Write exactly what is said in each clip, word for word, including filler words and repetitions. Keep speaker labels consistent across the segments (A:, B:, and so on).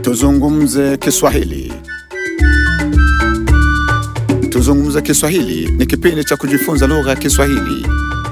A: Tuzungumze Kiswahili. Tuzungumze Kiswahili ni kipindi cha kujifunza lugha ya Kiswahili.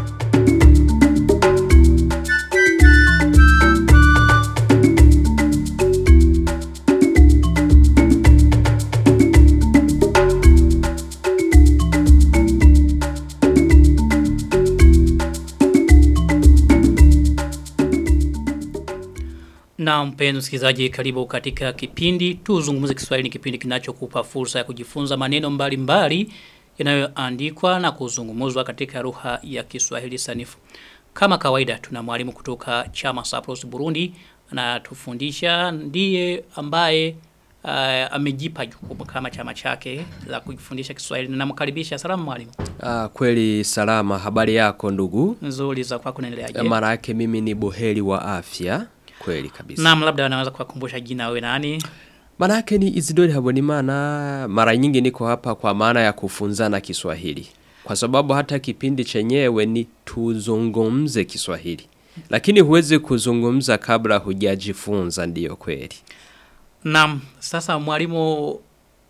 B: Na mpenzi msikilizaji, karibu katika kipindi Tuzungumze Kiswahili. Ni kipindi kinachokupa fursa ya kujifunza maneno mbalimbali yanayoandikwa na kuzungumzwa katika lugha ya Kiswahili sanifu. Kama kawaida tuna mwalimu kutoka Chama Sapros Burundi anatufundisha, ndiye ambaye uh, amejipa jukumu kama chama chake la kufundisha Kiswahili. Namkaribisha. Salamu mwalimu.
C: Ah, kweli salama. Habari yako ndugu?
B: Nzuri, za kwako naendeleaje?
C: Mara yake mimi ni buheri wa afya. Kweli kabisa.
B: Naam, labda anaweza kukumbusha jina wewe nani?
C: Maana yake ni Isidori Habonimana. Mara nyingi niko hapa kwa maana ya kufunzana Kiswahili. Kwa sababu hata kipindi chenyewe ni Tuzungumze Kiswahili. Lakini huwezi kuzungumza kabla hujajifunza, ndiyo kweli.
B: Naam, sasa mwalimu, uh,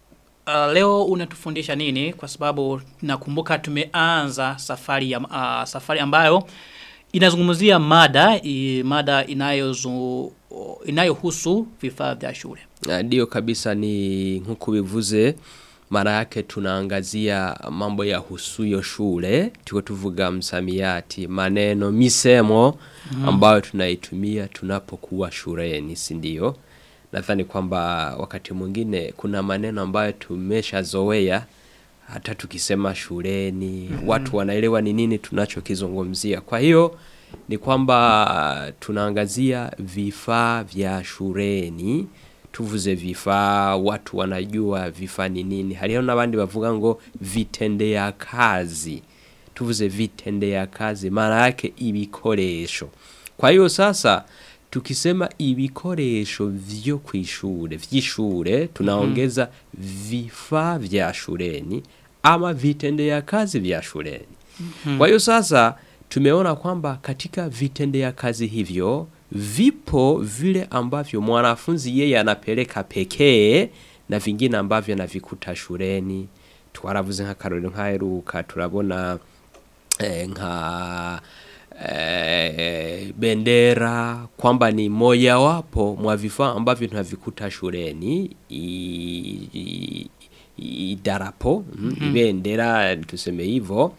B: leo unatufundisha nini? Kwa sababu nakumbuka tumeanza safari ya uh, safari ambayo inazungumzia mada i, mada inayozu inayohusu vifaa vya shule.
C: Ndio kabisa, ni nkuko bivuze, mara yake tunaangazia mambo ya husuyo shule. Tuko tuvuga msamiati, maneno, misemo ambayo tunaitumia tunapokuwa shuleni, si ndio? Nadhani kwamba wakati mwingine kuna maneno ambayo tumeshazoea hata tukisema shuleni, mm-hmm. watu wanaelewa ni nini tunachokizungumzia. Kwa hiyo ni kwamba tunaangazia vifaa vya shuleni. Tuvuze vifaa, watu wanajua vifaa ni nini. Hariho n'abandi bavuga ngo vitendea kazi. Tuvuze vitendea kazi, maana yake ibikoresho. Kwa hiyo sasa tukisema ibikoresho vyo kwishure, vyishure, tunaongeza vifaa vya shuleni ama vitendea kazi vya shuleni. Mm-hmm. Kwa hiyo sasa tumeona kwamba katika vitendea kazi hivyo vipo vile ambavyo mwanafunzi yeye anapeleka pekee na vingine ambavyo anavikuta shuleni. Twaravuze nka karori nkaheruka turabona eh, nka eh, bendera kwamba ni moja wapo mwa vifaa ambavyo tunavikuta shuleni. I, i, darapo, mm-hmm. ibendera tuseme hivyo.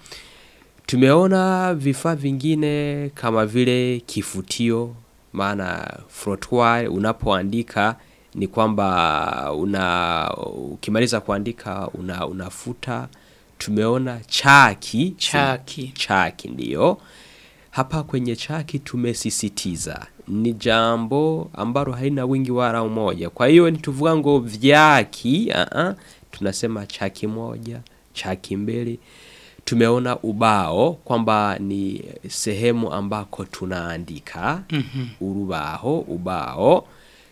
C: Tumeona vifaa vingine kama vile kifutio, maana frottoir unapoandika ni kwamba una ukimaliza kuandika una unafuta. Tumeona chaki,
B: chaki,
C: chaki ndio. Hapa kwenye chaki tumesisitiza ni jambo ambalo haina wingi wala umoja. Kwa hiyo ni tuvuga ngo vyaki, uh-uh, tunasema chaki moja, chaki mbili. Tumeona ubao kwamba ni sehemu ambako tunaandika, mm-hmm. urubaho, ubao.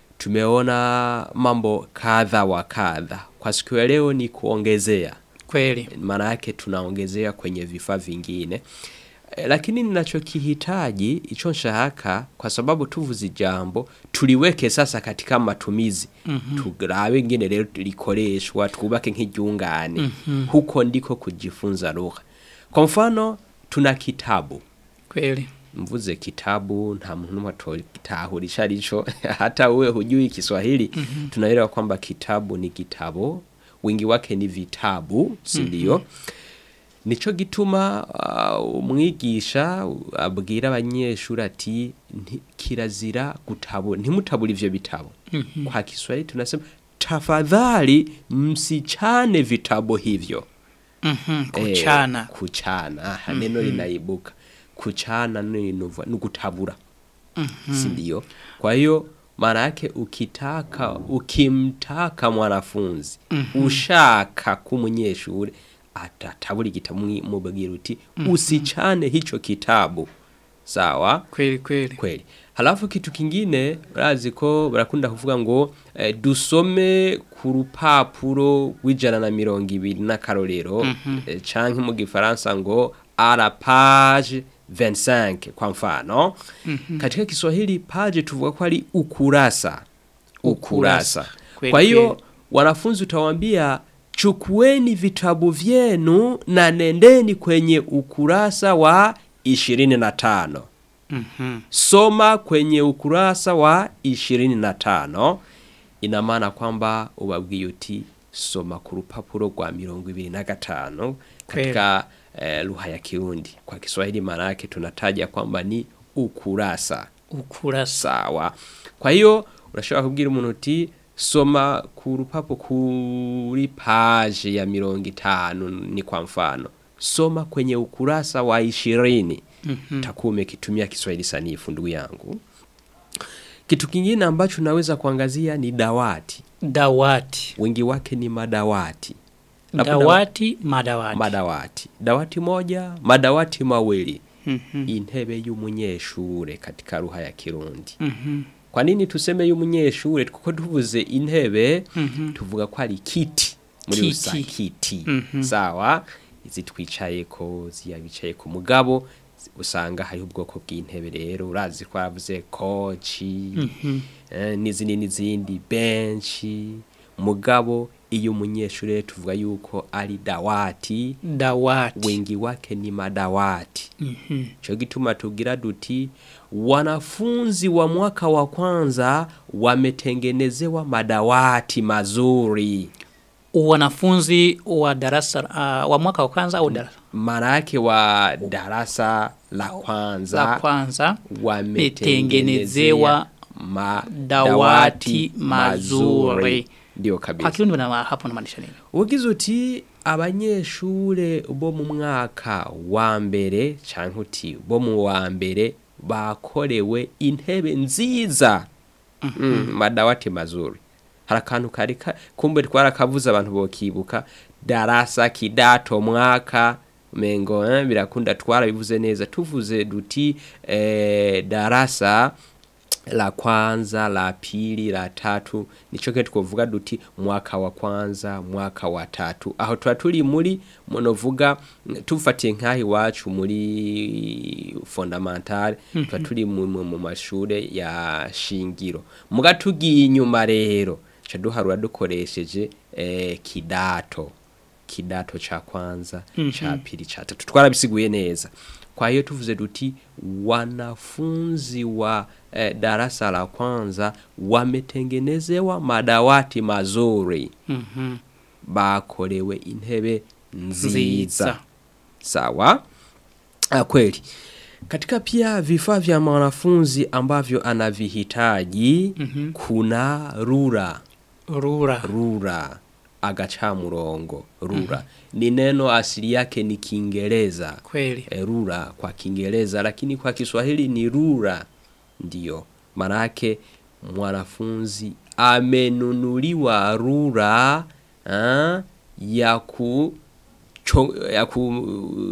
C: Tumeona mambo kadha wa kadha. Kwa siku ya leo ni kuongezea.
B: Kweli.
C: Maana yake tunaongezea kwenye vifaa vingine. Lakini ninachokihitaji icho nshaka, kwa sababu tuvuze jambo tuliweke sasa katika matumizi. Mm-hmm. Tugarabe ngene rero likoreshwa, twubake nk'iryungane. Mm-hmm. Huko ndiko kujifunza lugha. Kwa mfano tuna kitabu.
B: Kweli.
C: Mvuze kitabu nta muntu numwe atahurahisha arico hata wewe hujui Kiswahili. Mm-hmm. Tunaelewa kwamba kitabu ni kitabu, wingi wake ni vitabu, si ndio? Mm-hmm. Nico gituma uh, umwigisha abwira abanyeshuri ati kirazira gutabo, ntimutabura ivyo bitabo. Mm-hmm. Kwa Kiswahili tunasema tafadhali msichane vitabo hivyo.
B: Mhm, kuchana.
C: Eh, kuchana. Ah, neno mm-hmm. linaibuka. Kuchana ni nugutabura. Mhm. Si ndio? Kwa hiyo maana yake ukitaka, ukimtaka mwanafunzi, mm-hmm. ushaka kumunyeshuri atataburi kitabu mubwira uti mm-hmm. usichane hicho kitabu. Sawa?
B: Kweli kweli.
C: Kweli. Halafu kitu kingine urazi ko barakunda kuvuga ngo eh, dusome ku rupapuro w'ijana na mirongo ibiri na karorero, mm-hmm. eh, canke mu Gifaransa ngo à la page vingt-cinq kwa mfano. Mm-hmm. Katika Kiswahili page tuvuga ko ari ukurasa. ukurasa.
B: Kweli,
C: Kwa hiyo
B: kweli.
C: wanafunzi utawaambia chukueni vitabu vyenu na nendeni kwenye ukurasa wa ishirini na tano.
B: Mhm.
C: Soma kwenye ukurasa wa ishirini na tano. Ina maana kwamba ubabwiye uti soma ku rupapuro rwa mirongo ibiri na gatanu katika eh, lugha ya Kirundi. Kwa Kiswahili maana yake tunataja kwamba ni ukurasa.
B: Ukurasa.
C: Sawa. Kwa hiyo unashobora kubwira umuntu uti soma ku rupapo kuri page ya mirongo itanu, ni kwa mfano. Soma kwenye ukurasa wa ishirini. Mm-hmm. Takuwa umekitumia Kiswahili sanifu ndugu yangu. Kitu kingine ambacho naweza kuangazia ni dawati.
B: Dawati.
C: Wengi wake ni madawati.
B: Dawati, madawati.
C: Madawati. Dawati moja, madawati mawili.
B: Mhm.
C: Intebe y'umunyeshure katika lugha ya Kirundi.
B: Mhm.
C: Kwa nini tuseme y'umunyeshure? Kuko tuvuze intebe,
B: Mhm.
C: tuvuga ko ari kiti. Muri
B: Kiti.
C: usa kiti.
B: Mhm.
C: Sawa? Izi twicayeko, ziyabicayeko mugabo usanga hari ubwoko bw'intebe rero urazi ko avuze kochi.
B: Mhm.
C: Eh, n'izindi n'izindi benchi. Mugabo iyo umunyeshure tuvuga yuko ari dawati.
B: Dawati.
C: Wengi wake ni madawati.
B: Mhm.
C: Cho gituma tugira duti wanafunzi wa mwaka wa kwanza wametengenezewa madawati mazuri.
B: Wanafunzi wa darasa uh, wa mwaka wa kwanza au darasa
C: Maana yake wa darasa la kwanza
B: la kwanza
C: wametengenezewa madawati
B: dawati
C: mazuri.
B: mazuri.
C: Ndio
B: Kwa
C: kabisa.
B: Kirundi na hapo na maanisha nini?
C: Ugize uti abanyeshure bo mu mwaka wa mbere canke uti bo mu wa mbere bakorewe intebe nziza. Mm, madawati mazuri. Harakantu karika kumbe twarakavuza abantu bokibuka darasa kidato mwaka mengo eh, birakunda twarabivuze neza tuvuze duti eh, darasa la kwanza, la pili, la tatu, nicho ke tukovuga duti mwaka wa kwanza, mwaka wa tatu. Aho twaturi muri monovuga tufatiye nkahi wacu muri fondamentale, mm -hmm. twaturi mu, mu, mu mashure ya shingiro. Muga tugiye inyuma rero, cha duharura dukoresheje eh, kidato. Kidato cha kwanza, mm -hmm. cha pili, cha tatu. Twarabisiguye neza. Kwa hiyo tuvuze duti wanafunzi wa eh, darasa la kwanza wametengenezewa madawati mazuri.
B: Mhm.
C: Bakorewe intebe nziza.
B: Nziza.
C: Sawa? Ah, kweli. Katika pia vifaa vya mwanafunzi ambavyo anavihitaji, mm-hmm. kuna rura.
B: Rura.
C: Rura. Agachamurongo. Rura. Mm-hmm. Ni neno asili yake ni Kiingereza.
B: Kweli.
C: E, rura kwa Kiingereza, lakini kwa Kiswahili ni rura. Ndio. Maana yake mwanafunzi amenunuliwa rura ha, ya ku cho, ya ku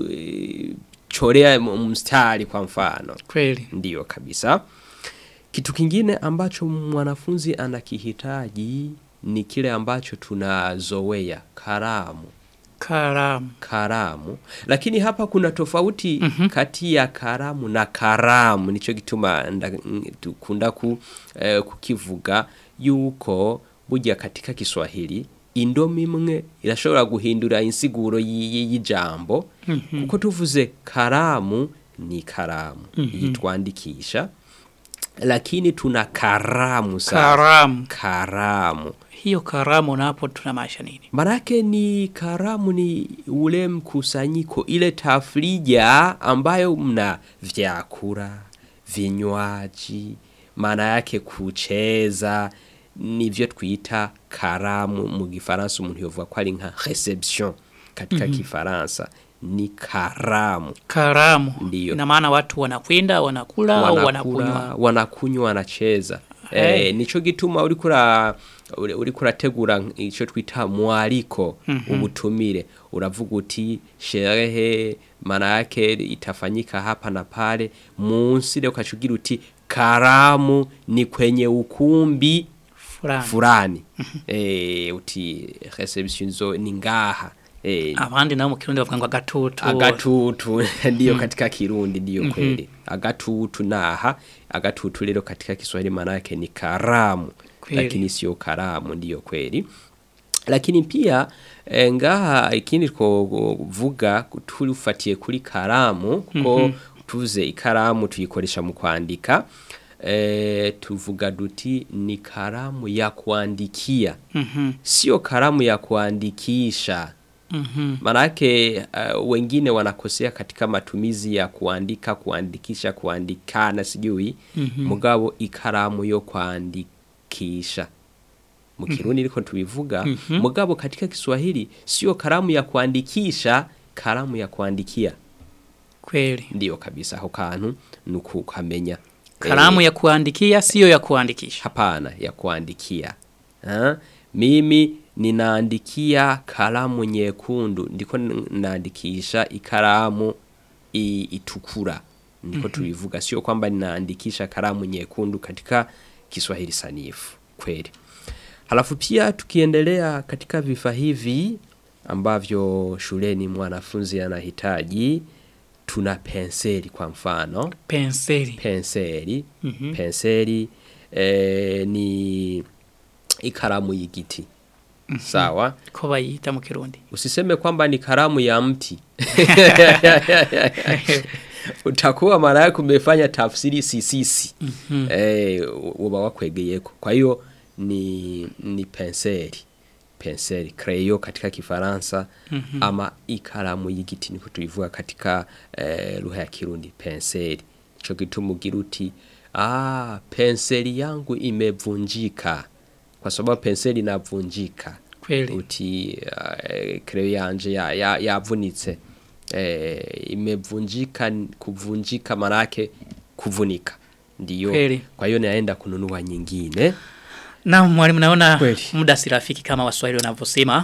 C: chorea mstari kwa mfano.
B: Kweli.
C: Ndio kabisa. Kitu kingine ambacho mwanafunzi anakihitaji ni kile ambacho tunazoea, kalamu.
B: Kalamu.
C: Kalamu. Lakini hapa kuna tofauti, mm -hmm. kati ya kalamu na karamu. Nicho gituma tukunda ku, eh, kukivuga yuko burya katika Kiswahili indomi imwe irashobora guhindura insiguro y'ijambo. Mm -hmm. Kuko tuvuze karamu ni karamu, mm -hmm. yitwandikisha. Lakini tuna karamu sasa.
B: Karamu.
C: Karamu.
B: Hiyo karamu na hapo tunamaanisha nini?
C: Manake ni karamu ni ule mkusanyiko, ile tafrija ambayo mna vyakula, vinywaji, maana yake kucheza, nivyo twita karamu mu Gifaransa. Umuntu yovuga ko ari nka reception katika mm -hmm. Kifaransa ni karamu.
B: Karamu.
C: Ndiyo.
B: Ina maana watu wanakwenda, wanakula,
C: wanakula,
B: au wanakunywa.
C: Wanakunywa, wanacheza. Hey. Eh, nicho gituma uri kura uri kurategura ico twita mwaliko, mm -hmm. ubutumire uravuga uti sherehe maana yake itafanyika hapa na pale, munsi leo kachugira uti karamu ni kwenye ukumbi
B: fulani,
C: fulani. eh uti reception zo ni ngaha. Eh,
B: abandi nabo mu Kirundi bavuga ngo agatutu.
C: Agatutu ndio katika Kirundi ndio mm -hmm. kweli. Agatutu naha, agatutu lero katika Kiswahili maana yake ni karamu.
B: Kweli.
C: Lakini sio karamu, ndiyo kweli. Lakini pia e, ngaha ikindi kuvuga tulifatie kuri karamu kuko mm-hmm. tuze ikaramu tuyikoresha mu kwandika e, tuvuga duti ni karamu ya kuandikia mm-hmm. sio karamu ya kuandikisha. Mm-hmm. Manake uh, wengine wanakosea katika matumizi ya kuandika, kuandikisha, kuandikana sijui mm-hmm. mugabo ikaramu yo kuandikisha mu Kirundi liko tubivuga mm-hmm. mugabo katika Kiswahili sio karamu ya kuandikisha, karamu ya kuandikia.
B: Kweli.
C: Ndiyo kabisa ho kantu nuko kamenya.
B: Karamu e, ya kuandikia sio ya kuandikisha.
C: Hapana, ya kuandikia. Ha? Mimi ninaandikia kalamu nyekundu, ndiko naandikisha ikaramu i, itukura. Ndiko mm-hmm. tubivuga sio kwamba ninaandikisha kalamu nyekundu katika Kiswahili sanifu. Kweli. Halafu pia tukiendelea katika vifaa hivi ambavyo shuleni mwanafunzi anahitaji, tuna penseli kwa mfano.
B: Penseli.
C: Penseli. Mm-hmm. Penseli e, ni ikaramu y'igiti. Mm-hmm. Sawa?
B: Ko bayita mu Kirundi.
C: Usiseme kwamba ni karamu ya mti. Utakuwa mara yako umefanya tafsiri sisisi. Mm-hmm. Eh, uba wakwegeyeko. Kwa hiyo ni ni penseli. Penseli crayon katika Kifaransa mm-hmm. ama ikaramu y'igiti niko tuivuga katika eh, lugha ya Kirundi penseli. Ico gituma giruti ah penseli yangu imevunjika. Kwa sababu penseli inavunjika.
B: Kweli.
C: Uti uh, crayon yanje ya ya yavunitse. Eh, imevunjika, kuvunjika manake kuvunika. Ndiyo. Kweli. Kwa hiyo naenda kununua nyingine.
B: Na mwalimu naona Kweli. Muda si rafiki kama Waswahili wanavyosema.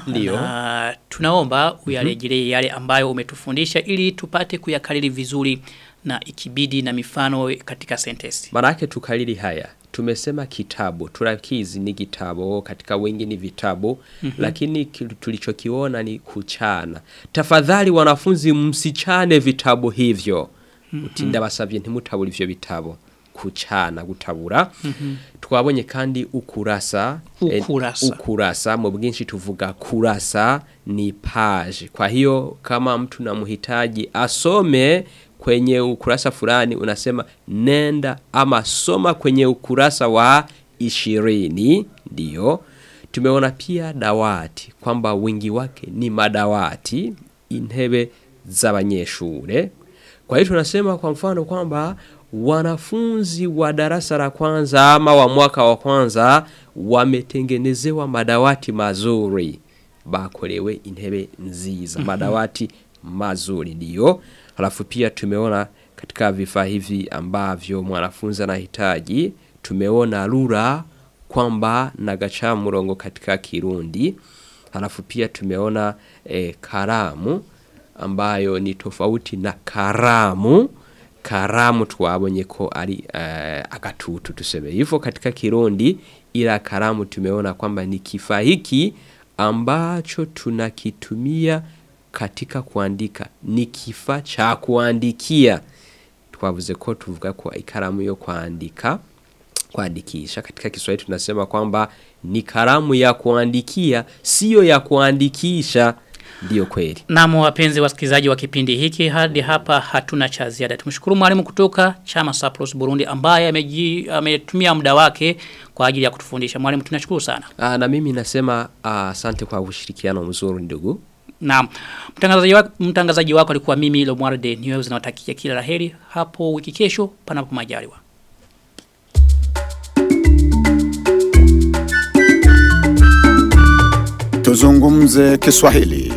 B: Na tunaomba uyarejelee mm-hmm. yale ambayo umetufundisha ili tupate kuyakariri vizuri na ikibidi na mifano katika sentensi. Manake
C: tukariri haya. Tumesema kitabu, turakizi ni kitabu, katika wengi ni vitabu, mm-hmm. lakini tulichokiona ni kuchana. Tafadhali wanafunzi msichane vitabu hivyo. Mm-hmm. Utinda basabye ntimutabura ivyo vitabu. Kuchana, gutabura. Mm-hmm. Twabonye kandi ukurasa.
B: Ukurasa.
C: E, ukurasa, mu bwinshi tuvuga kurasa ni page. Kwa hiyo kama mtu namuhitaji asome kwenye ukurasa fulani, unasema nenda ama soma kwenye ukurasa wa ishirini. Ndiyo. Tumeona pia dawati, kwamba wingi wake ni madawati, intebe z'abanyeshure. Kwa hiyo tunasema kwa mfano kwamba wanafunzi wa darasa la kwanza ama wa mwaka wa kwanza wametengenezewa madawati mazuri. Bakolewe intebe nziza. Madawati mazuri ndiyo. Halafu pia tumeona katika vifaa hivi ambavyo mwanafunzi anahitaji, tumeona rula kwamba na gacamurongo katika Kirundi. Halafu pia tumeona e, karamu ambayo ni tofauti na karamu. Karamu twabonye ko ari uh, agatutu tuseme hivyo katika Kirundi, ila karamu tumeona kwamba ni kifaa hiki ambacho tunakitumia katika kuandika, ni kifaa cha kuandikia. Twavuze ko tuvuga kwa ikaramu yo kuandika, kuandikisha. Katika Kiswahili tunasema kwamba ni karamu ya kuandikia, sio ya kuandikisha. Ndiyo kweli. Na wapenzi wasikilizaji wa kipindi hiki, hadi hapa hatuna cha ziada. Tumshukuru mwalimu kutoka Chama Sapros Burundi ambaye ametumia muda wake kwa ajili ya kutufundisha. Mwalimu tunashukuru sana. Aa, na mimi nasema asante kwa ushirikiano mzuri ndugu. Na mtangazaji wako mtangazaji wako alikuwa mimi Lomwarde News, na watakia kila laheri hapo wiki kesho panapo majaliwa.
A: Tuzungumze Kiswahili.